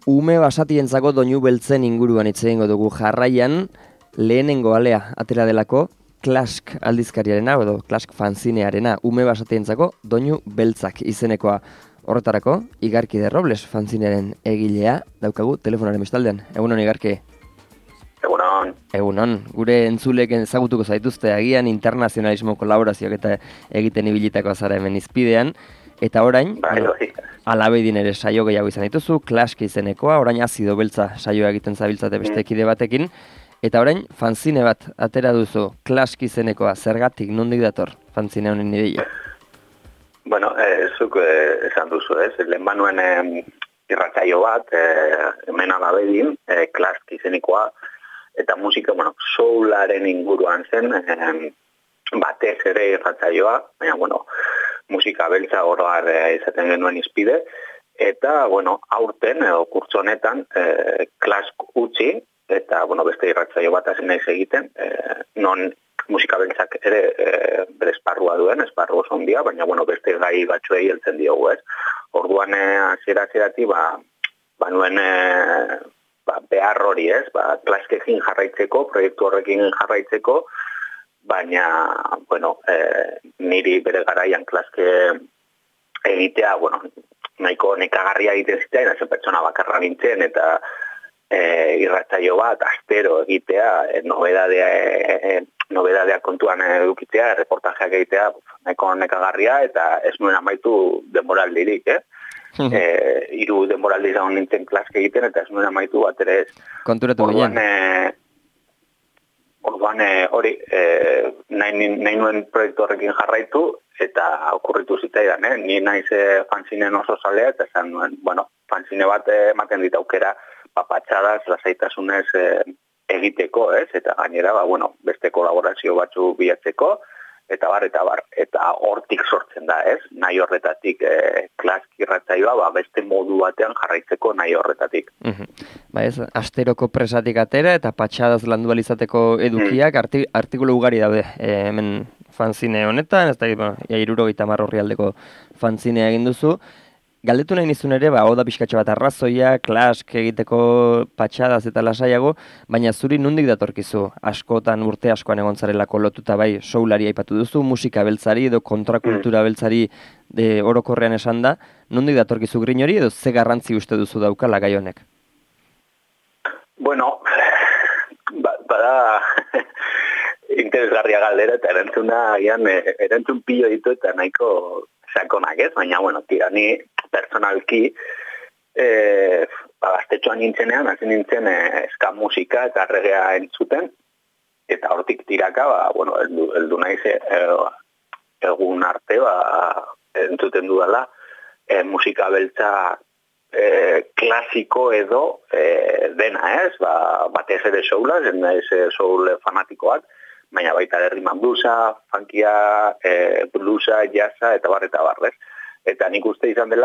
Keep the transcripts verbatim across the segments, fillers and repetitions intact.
Ume basatientzako doinu beltzen inguruan hitz egingo dugu jarraian, lehenengo alea atera delako Klask aldizkariarena edo Klask fanzinearena, ume basatientzako doinu beltzak izenekoa. Horretarako, Igarki de Robles fanzinearen egilea daukagu telefonaren bestaldean. Egunon, Igarki. Egunon. Egunon. Gure entzulek ezagutuko zaituzte agian internazionalismo kolaborazioak eta egiten ibilitako zara hemen izpidean. Eta orain, Bai, bueno, bai. Alabeidin ere saio gehiago izan dituzu, Klask izenekoa, orain azido beltza saioa egiten zabiltzate beste kide batekin. Eta orain, fanzine bat atera duzu, Klask izenekoa, zergatik, nondik dator fanzine honen ideia? Bueno, eh, zuk eh, esan duzu, ez? Lehen banuen eh, irratsaio bat, eh, hemen Alabeidin, eh, Klask izenekoa, eta musika, bueno, soularen inguruan zen, eh, batez ere irratsaioa, baina, bueno, musika beltza oroar eh, izaten genuen izpide, eta, bueno, aurten, edo kurtso honetan, eh, Klask utzi, eta, bueno, beste irratsaio bat hasi naiz egiten, eh, non musika beltzak ere eh, bere esparrua duen, esparru oso handia, baina, bueno, beste gai batzuei heltzen diogu, ez? Orduan, hasiera hasieratik, ba, ba nuen eh, ba, behar hori, ez? Ba, Klaskekin jarraitzeko, proiektu horrekin jarraitzeko, baina, bueno, eh, niri bere garaian Klaske egitea, bueno, nahiko nekagarria egiten zitea, nazen pertsona bakarra nintzen, eta e, irratsaio bat, astero egitea, e, nobedadea, e, nobedadea kontuan edukitzea, reportajeak egitea, nahiko nekagarria, eta ez nuen amaitu denboraldirik, eh? e, iru denboraldi zaun nintzen Klaske egiten, eta ez nuen amaitu bat ere ez. Konturatu ginen. Orduan, hori, eh, nahi, nahi nuen proiektu horrekin jarraitu, eta okurritu zitzaidan, eh? Ni naiz eh, fanzinen oso zalea, eta esan nuen, bueno, fanzine bat ematen dit aukera, papatxadaz, lasaitasunez eh, egiteko, ez? Eta gainera, ba, bueno, beste kolaborazio batzu bilatzeko, eta bar, eta bar, eta hortik sortzen da, ez? Nahi horretatik eh, Klask irratsaioa, ba, beste modu batean jarraitzeko nahi horretatik. Mm-hmm. Ba ez, asteroko presatik atera eta patxadaz landu izateko edukiak, mm. arti, artikulu ugari daude e, hemen fanzine honetan, ez da, bueno, ja, irurogeita hamar horri aldeko fanzinea egin duzu. Galdetu nahi nizun ere, ba, oda pixkatxo bat arrazoia, Klask egiteko patxadaz eta lasaiago, baina zuri nondik datorkizu, askotan urte askoan egon zarelako lotuta bai soulari aipatu duzu, musika beltzari edo kontrakultura beltzari de orokorrean esan da, nondik datorkizu grin hori edo ze garrantzi uste duzu daukala gai honek? Bueno, ba, bada interesgarria galdera eta erantzuna agian erantzun pilo ditu eta nahiko sakonak ez, baina, bueno, tira, ni personalki eh, ba, gaztetxoan nintzenean, hasi nintzen eh, eska musika eta regea entzuten, eta hortik tiraka, ba, bueno, eldu, eldu naiz eh, egun arte, ba, entzuten dudala, eh, musika beltza eh, klasiko edo eh, dena ez, ba, batez ere soula, zen naiz soul fanatikoak, baina baita herriman bluesa, funkia, e, bluesa, jazza, eta bar, eta bar, ez? Eta nik uste izan dela,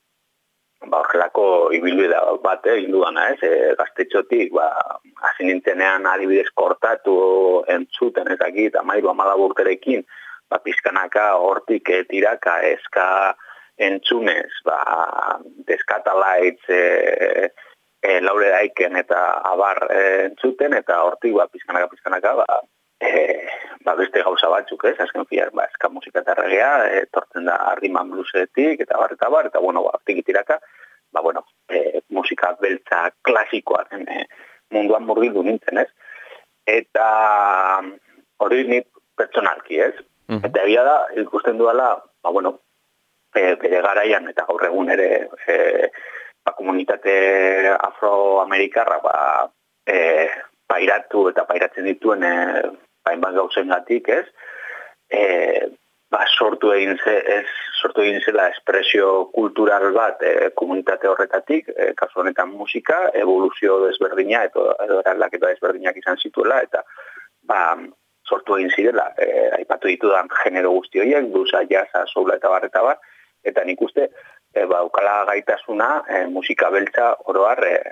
ba, horrelako ibilbide bat, egin dudana, ez? E, gaztetxotik, ba, hasi nintzenean adibidez kortatu entzuten, ez dakit, amairu amalaburterekin, ba, pizkanaka, hortik, e, tiraka, eska entzunez, ba, Deskatalaitz, e, e, Laure Daiken, eta abar e, entzuten, eta hortik, ba, pizkanaka, pizkanaka, ba, E, ba beste gauza batzuk, ez, azken fiar, ba, eska musika eta regea, e, tortzen da riman bluesetik, eta bar, eta bar, eta bueno, ba, tiraka, ba, bueno, e, musika beltza klasikoaren e, munduan murgildu nintzen, ez? Eta hori nit pertsonalki, ez? Uh-huh. Eta egia da, ikusten duela, ba, bueno, e, bere garaian, eta gaur egun ere, e, ba, komunitate afroamerikarra, ba, e, pairatu eta pairatzen dituen e, hainbat gauzen gatik, ez? E, ba, sortu egin ze, ez, sortu egin zela espresio kultural bat e, komunitate horretatik, e, kasu honetan musika, evoluzio desberdina, edo eraldaketa desberdinak izan zituela, eta ba, sortu egin zirela, e, aipatu ditudan genero guzti horiek, bluesa, jazza, soula eta bar, eta bar, eta nik uste, e, ba, ukala gaitasuna, e, musika beltza oroar, e,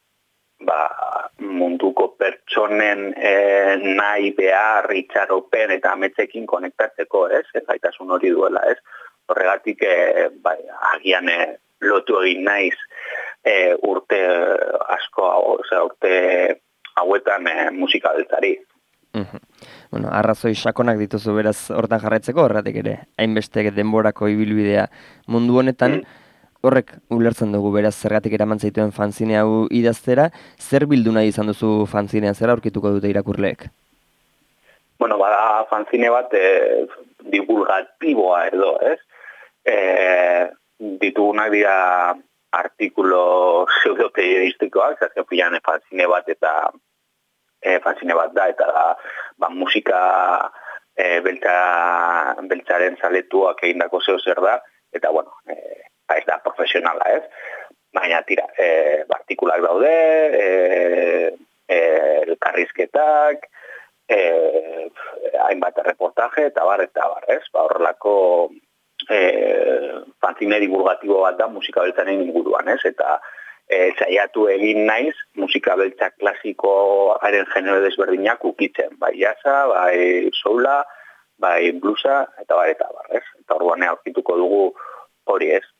ba, munduko pertsonen e, nahi behar, itxaropen eta ametzekin konektatzeko, ez? Gaitasun hori duela, ez? Horregatik, e, ba, agian e, lotu egin naiz e, urte asko, ose, urte hauetan e, musika beltzari. Mhm. Bueno, arrazoi sakonak dituzu beraz hortan jarraitzeko, horretik ere, hainbeste denborako ibilbidea mundu honetan, horrek ulertzen dugu beraz zergatik eraman zaituen fanzine hau idaztera, zer bildu nahi izan duzu fanzinean, zer aurkituko dute irakurleek? Bueno, bada fanzine bat e, divulgatiboa edo, ez? E, ditugunak dira artikulo pseudoperiodistikoak, azken filan fanzine bat eta e, fanzine bat da, eta da, ba, musika e, beltza, beltzaren zaletuak egindako zeo zer da, eta bueno, e, ez da profesionala, ez? Baina tira, e, artikulak daude, e, e, elkarrizketak, Eh, hainbat reportaje eta bar eta bar, ez? Ba, horrelako eh, fanzine divulgatibo bat da musika beltzaren inguruan, ez? Eta eh, saiatu egin naiz musika beltza klasikoaren genero desberdinak ukitzen, bai jazza, bai soula, bai bluesa eta bar eta bar, ez? Eta orduan aurkituko dugu hori, ez?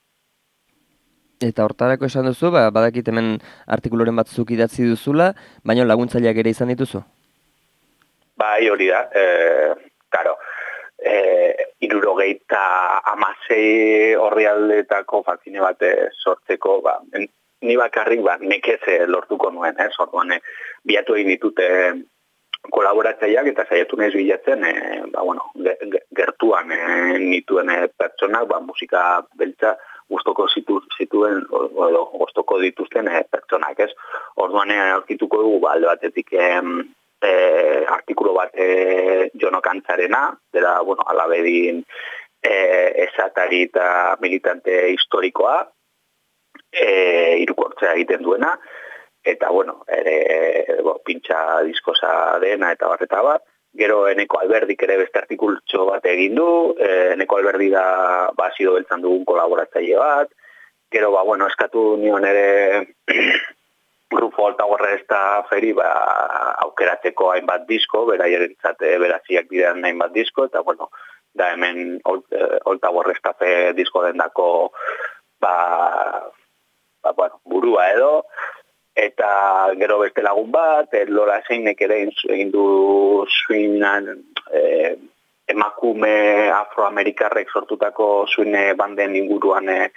Eta hortarako esan duzu, ba, badakit hemen artikuloren batzuk idatzi duzula, baina laguntzaileak ere izan dituzu? Bai, hori da, e, karo, e, irurogeita amasei horri aldetako fanzine bat sortzeko, ba, ni bakarrik ba, nekez lortuko nuen, ez, orduan, e, bilatu egin ditute kolaboratzaileak eta saiatu naiz bilatzen, e, ba, bueno, gertuan e, nituen e, pertsonak, ba, musika beltza gustoko zitu, zituen, edo gustoko dituzten e, pertsonak, ez, orduan aurkituko dugu, ba, alde batetik, e, E, artikulo bat e, Jono Kantzarena, dela, bueno, alabedin e, esatari eta militante historikoa, e, irukortzea egiten duena, eta, bueno, ere, bo, pintxa diskosa dena eta bat eta bat. Gero Eneko Alberdik ere beste artikultxo bat egin du, e, Eneko Alberdi da basido beltzan dugun kolaboratzaile bat, gero, ba, bueno, eskatu nion ere Grupo Altagorre ez da feri ba, aukeratzeko hainbat disko, beraierentzat beraziak diren hainbat disko, eta bueno, da hemen Altagorre ez da fe disko dendako ba, ba, bueno, burua edo, eta gero beste lagun bat, Lola Zeinek ere egin du suinan eh, emakume afroamerikarrek sortutako suine banden inguruan eh,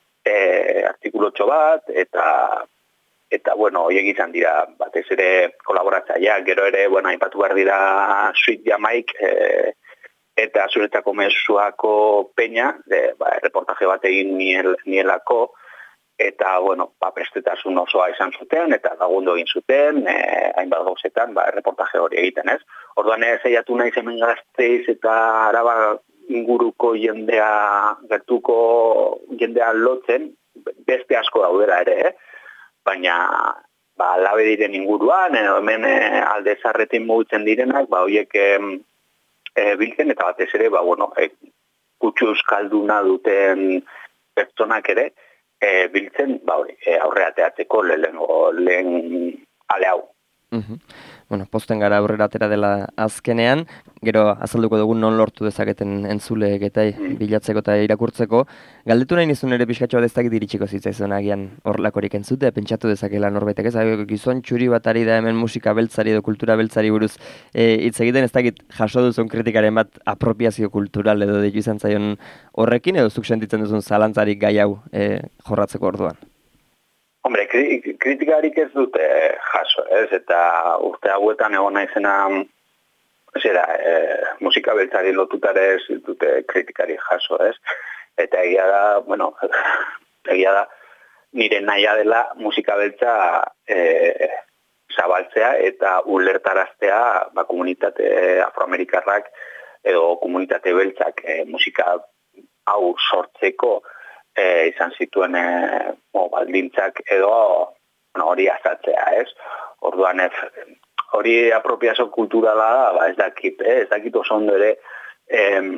eh, artikulotxo bat, eta Eta, bueno, horiek izan dira, batez ere kolaboratzaileak, gero ere, bueno, aipatu behar dira Sweet Jamaik, e, eta zuretzako mezuako peña, de, ba, reportaje bat egin niel, nielako, eta, bueno, ba, prestetasun osoa izan zuten, eta lagundu egin zuten, e, hainbat gauzetan, ba, reportaje hori egiten, ez? Orduan, ez zeiatu nahi hemen Gasteiz eta Araba inguruko jendea, gertuko jendea lotzen, beste asko daudera ere, eh? Baina ba, labe diren inguruan, edo hemen e, alde zarretin mugitzen direnak, ba, horiek e, e, biltzen, eta batez ere, ba, bueno, e, kutsu euskalduna duten pertsonak ere, e, biltzen, ba, hori, e, aurreateatzeko lehen, lehen ale hau. Uh-huh. Bueno, posten gara aurrera atera dela azkenean, gero azalduko dugu non lortu dezaketen entzuleek eta mm. bilatzeko eta irakurtzeko. Galdetu nahi nizun ere pixkatxoa dezakit iritsiko zitzaizun agian horlakorik entzutea, pentsatu dezakela norbaitek ez, gizon txuri bat ari da hemen musika beltzari edo kultura beltzari buruz hitz egiten, ez dakit jaso duzun kritikaren bat apropiazio kultural edo deitu izan zaion horrekin, edo zuk sentitzen duzun zalantzarik gai hau e, jorratzeko orduan? Hombre, kritikarik ez dute jaso, ez? Eta urte hauetan egon naizena zera, e, musika beltzari lotutare ez dute kritikari jaso, ez? Eta egia da, bueno, egia da, nire nahia dela musika beltza e, zabaltzea eta ulertaraztea ba, komunitate afroamerikarrak edo komunitate beltzak e, musika hau sortzeko E, izan zituen e, o, baldintzak edo bueno, hori azatzea, ez? Orduan ez, hori apropiazio kulturala da, ba, ez dakit, eh? ez dakit oso ondo ere, eh,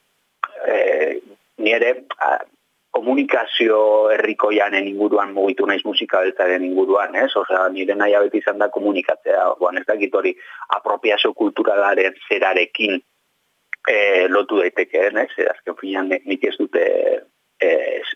eh, nire a, komunikazio herrikoianen inguruan mugitu naiz musika beltzaren inguruan, ez? Osea, nire nahi beti izan da komunikatzea, orduan ez dakit hori apropiazio kulturalaren zerarekin eh, lotu daitekeen, ez? Azken finean nik ez dute Ez,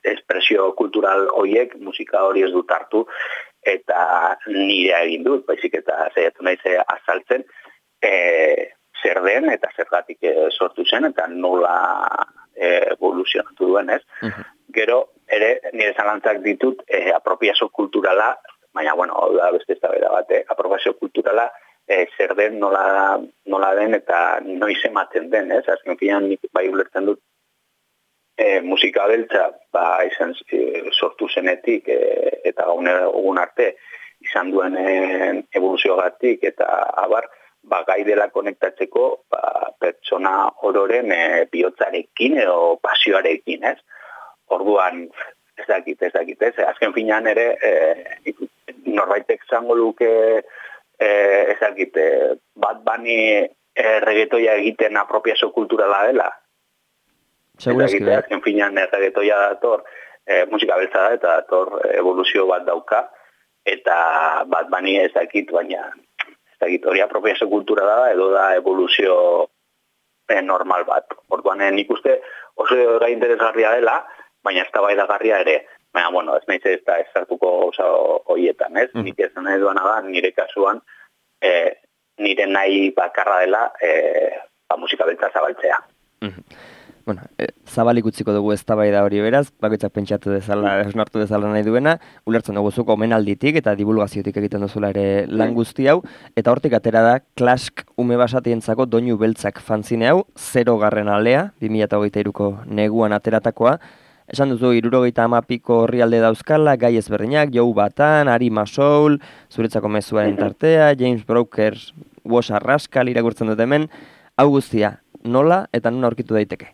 espresio kultural horiek musika hori ez dut hartu, eta nire egin dut, baizik eta saiatu naiz azaltzen, e, zer den eta zergatik sortu zen, eta nola e, evoluzionatu duen, ez? Uh-huh. Gero, ere, nire zalantzak ditut, e, apropiazio kulturala, baina, bueno, hau da beste eztabaida bat, eh? Apropiazio kulturala, e, zer den, nola, nola den, eta noiz ematen den, ez? Azken finean, nik bai ulertzen dut, E, musika beltza ba, izan e, sortu zenetik e, eta egun arte izan duen e, evoluziogatik eta abar, ba, gai dela konektatzeko ba, pertsona ororen e, bihotzarekin edo pasioarekin, ez? Orduan, ez dakit, ez dakit, ez? Azken finean ere, e, norbaitek zango luke, e, ez dakit, e, bat bani e, reggaetoia egiten apropiazio kulturala dela, Segurazki, bai. Azken finean erregetoia dator, e, musika beltza da, eta dator evoluzio bat dauka, eta bat bani ez dakit, baina ez dakit hori apropiazio kultura da, edo da evoluzio e, normal bat. Orduan, e, nik uste oso gai interesgarria dela, baina ez da bai dagarria ere. Baina, bueno, ez nahiz ez da ez zartuko oso horietan, ez? Mm. Nik ez nahi duana da, nire kasuan, e, nire nahi bakarra dela e, ba, musika beltza zabaltzea. Mm. Bueno, e, zabalik utziko dugu eztabaida hori beraz, bakoitzak pentsatu dezala, esnartu dezala nahi duena, ulertzen dugu zuko omenalditik eta divulgaziotik egiten duzula ere lan guzti hau, eta hortik atera da Klask ume basatientzako doinu beltzak fanzine hau, zero garren alea, bi mila hogeita hiruko neguan ateratakoa, esan duzu hirurogeita hamapiko orrialde dauzkala, gai ezberdinak, Jou Batan, Arima Soul, zuretzako mezuaren tartea, James Brokers, Was Arraskal irakurtzen dut hemen, hau guztia, nola eta non aurkitu daiteke?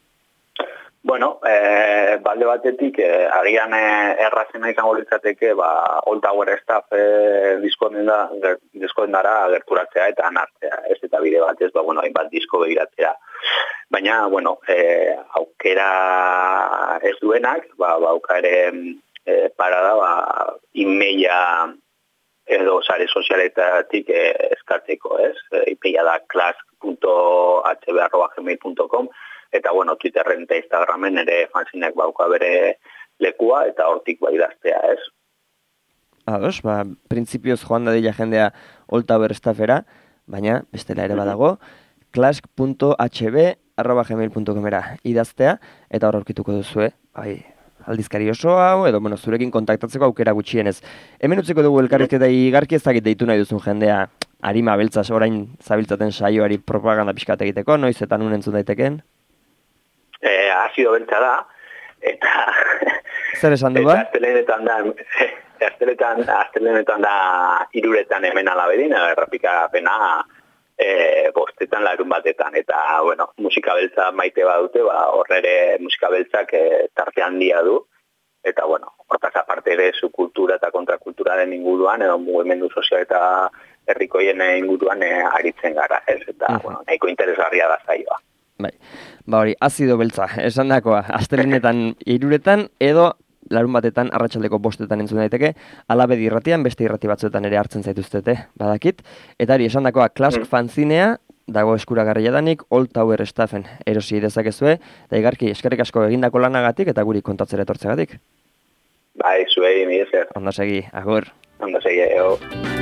Bueno, eh, balde batetik, eh, agian eh, errazena izango litzateke, ba, All Tower Staff eh, diskoendara gerturatzea eta anartzea, ez eta bide batez, ba, bueno, hainbat disko begiratzea. Baina, bueno, eh, aukera ez duenak, ba, ba auka ere eh, parada, ba, emaila edo sare sozialetatik eh, eskartzeko, ez? Ipeia da klask punto h b arroba gmail punto com, eta, bueno, Twitterren eta Instagramen ere fanzinek bauka bere lekua, eta hortik bai idaztea, ez? Ados, ba, printzipioz joan da dila jendea All Tower Staffera, baina, bestela ere badago, klask punto h b arroba gmail punto com idaztea, eta hor aurkituko duzue, bai, aldizkari oso hau, edo, bueno, zurekin kontaktatzeko aukera gutxienez. Hemen utziko dugu elkarrizketa igarki ezagit deitu nahi duzun jendea, Arima beltzaz orain zabiltzaten saioari propaganda pixkat egiteko, noiz eta nun entzun daiteken? Eh, azido beltza da, eta... Zer esan du ba? Aztelenetan da, aztelenetan, aztelenetan da iruretan hemen alabedin, errapikapena e, bostetan larun batetan, eta, bueno, musika beltza maite badute, ba, horre musika beltzak e, tarte handia du, eta, bueno, hortaz aparte ere zu kultura eta kontrakulturaren inguruan, edo mugimendu sozial eta herrikoien inguruan e, aritzen gara, ez, eta, uh-huh. bueno, nahiko interesgarria da zaioa. Bai, ba hori, azido beltza, esan dakoa, astelenetan iruretan, edo larun batetan arratsaldeko bostetan entzun daiteke, Alabedi irratian, beste irrati batzuetan ere hartzen zaituztete, badakit, eta hori, esan dakoa, Klask fanzinea, dago eskuragarri jadanik, All Tower Staffen erosi dezakezue, da igarki, eskerrik asko egindako lanagatik, eta guri kontatzera etortzegatik. Bai, zuei, mi ezer. Ondo segi, agur. Ondo segi, eo.